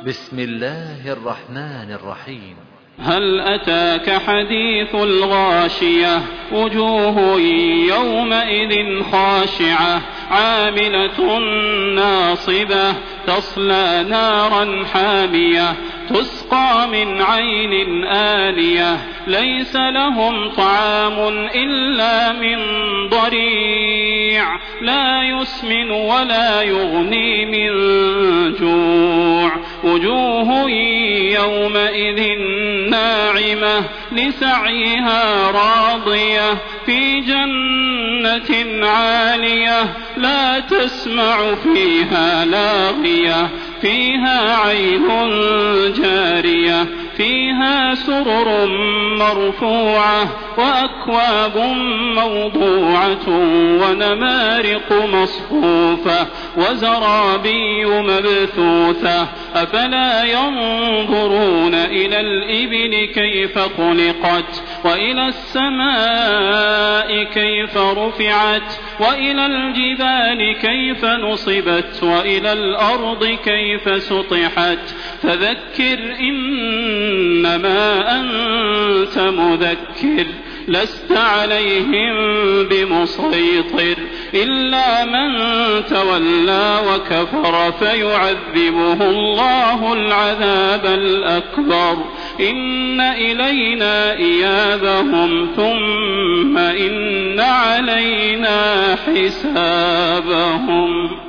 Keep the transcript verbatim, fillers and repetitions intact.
بسم الله الرحمن الرحيم. هل أتاك حديث الغاشية وجوه يومئذ خاشعة عاملة ناصبة تصلى نارا حامية تسقى من عين آنية ليس لهم طعام إلا من ضريع لا يسمن ولا يغني من جوع وجوه يومئذ ناعمة لسعيها راضية في جنة عالية لا تسمع فيها لاغية فيها عين جارية فيها سرر مرفوعة وأكواب موضوعة ونمارق مصفوفة وزرابي مبثوثة أفلا ينظرون إلى الإبل كيف خلقت وإلى السماء كيف رفعت وإلى الجبال كيف نصبت وإلى الأرض كيف سطحت فذكر إنما أنت مذكر لست عليهم بمسيطر إلا من تولى وكفر فيعذبه الله العذاب الأكبر إن إلينا إيابهم ثم إن علينا حسابهم.